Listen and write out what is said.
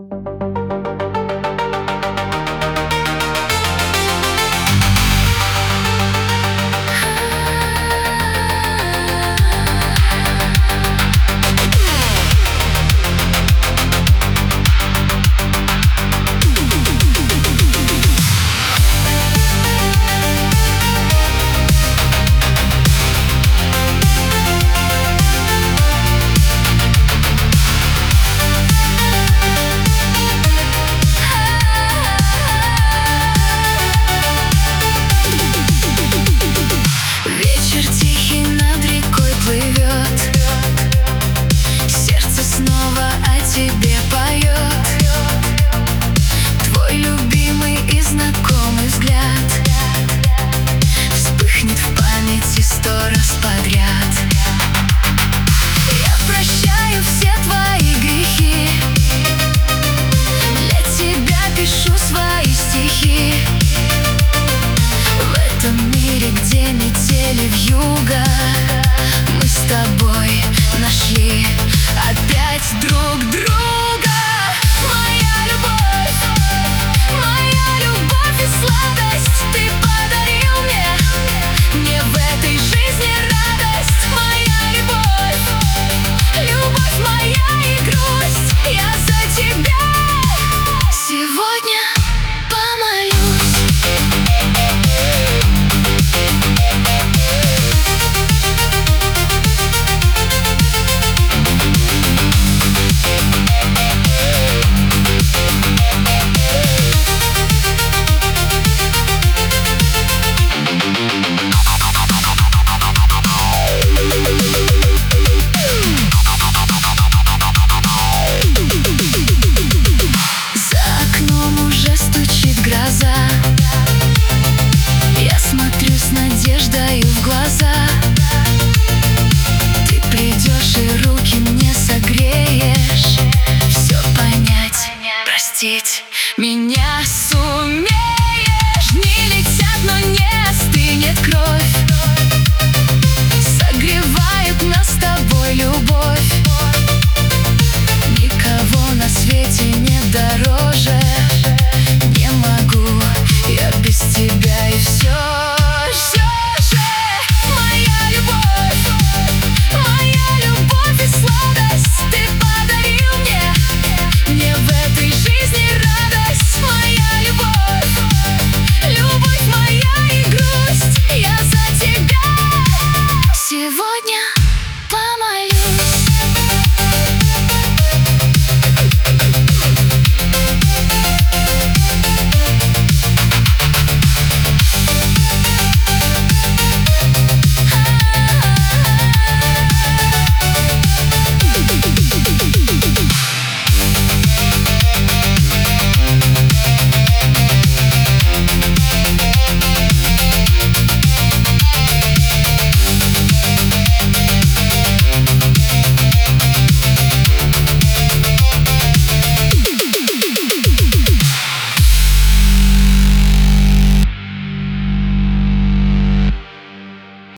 Тебе поет твой любимый и знакомый взгляд, вспыхнет в памяти 100 раз подряд. Я прощаю все твои грехи, для тебя пишу свои стихи. В этом мире, где метели вьюга, мы с тобой нашли опять друг друга. Моя любовь и сладость ты подарил мне в этой жизни радость. Моя любовь моя и грусть, я за тебя сегодня помолюсь. Я смотрю с надеждой в глаза. Ты придешь и руки мне согреешь, все понять, простить.